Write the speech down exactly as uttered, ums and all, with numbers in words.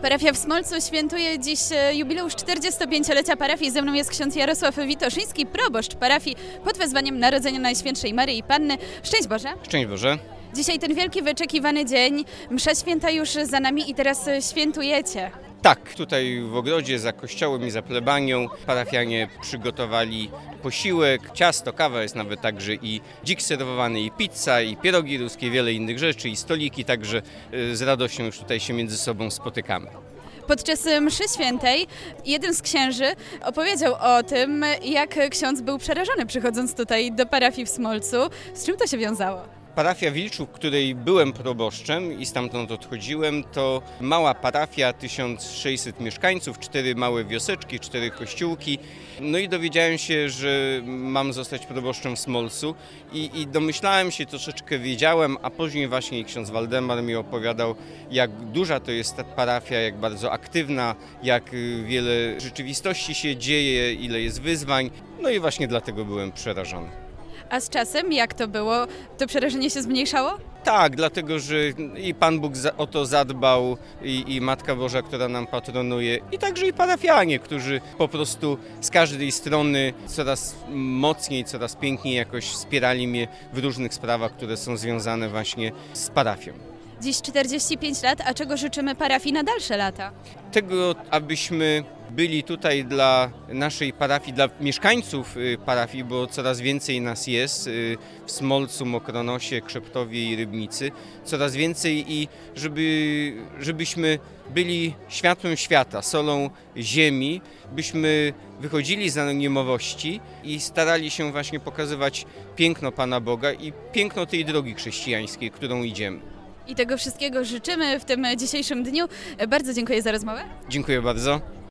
Parafia w Smolcu świętuje dziś jubileusz czterdziestopięciolecia parafii. Ze mną jest ksiądz Jarosław Witoszyński, proboszcz parafii pod wezwaniem Narodzenia Najświętszej Maryi Panny. Szczęść Boże! Szczęść Boże! Dzisiaj ten wielki, wyczekiwany dzień. Msza święta już za nami i teraz świętujecie. Tak, tutaj w ogrodzie za kościołem i za plebanią parafianie przygotowali posiłek, ciasto, kawa, jest nawet także i dzik serwowany, i pizza, i pierogi ruskie, wiele innych rzeczy, i stoliki, także z radością już tutaj się między sobą spotykamy. Podczas mszy świętej jeden z księży opowiedział o tym, jak ksiądz był przerażony przychodząc tutaj do parafii w Smolcu. Z czym to się wiązało? Parafia Wilczów, której byłem proboszczem i stamtąd odchodziłem, to mała parafia, tysiąc sześćset mieszkańców, cztery małe wioseczki, cztery kościółki. No i dowiedziałem się, że mam zostać proboszczem w Smolcu i, i domyślałem się, troszeczkę wiedziałem, a później właśnie ksiądz Waldemar mi opowiadał, jak duża to jest ta parafia, jak bardzo aktywna, jak wiele rzeczywistości się dzieje, ile jest wyzwań. No i właśnie dlatego byłem przerażony. A z czasem jak to było? To przerażenie się zmniejszało? Tak, dlatego że i Pan Bóg o to zadbał i, i Matka Boża, która nam patronuje, i także i parafianie, którzy po prostu z każdej strony coraz mocniej, coraz piękniej jakoś wspierali mnie w różnych sprawach, które są związane właśnie z parafią. Dziś czterdzieści pięć lat, a czego życzymy parafii na dalsze lata? Tego, abyśmy byli tutaj dla naszej parafii, dla mieszkańców parafii, bo coraz więcej nas jest w Smolcu, Mokronosie, Krzeptowie i Rybnicy, coraz więcej i żeby, żebyśmy byli światłem świata, solą ziemi, byśmy wychodzili z anonimowości i starali się właśnie pokazywać piękno Pana Boga i piękno tej drogi chrześcijańskiej, którą idziemy. I tego wszystkiego życzymy w tym dzisiejszym dniu. Bardzo dziękuję za rozmowę. Dziękuję bardzo.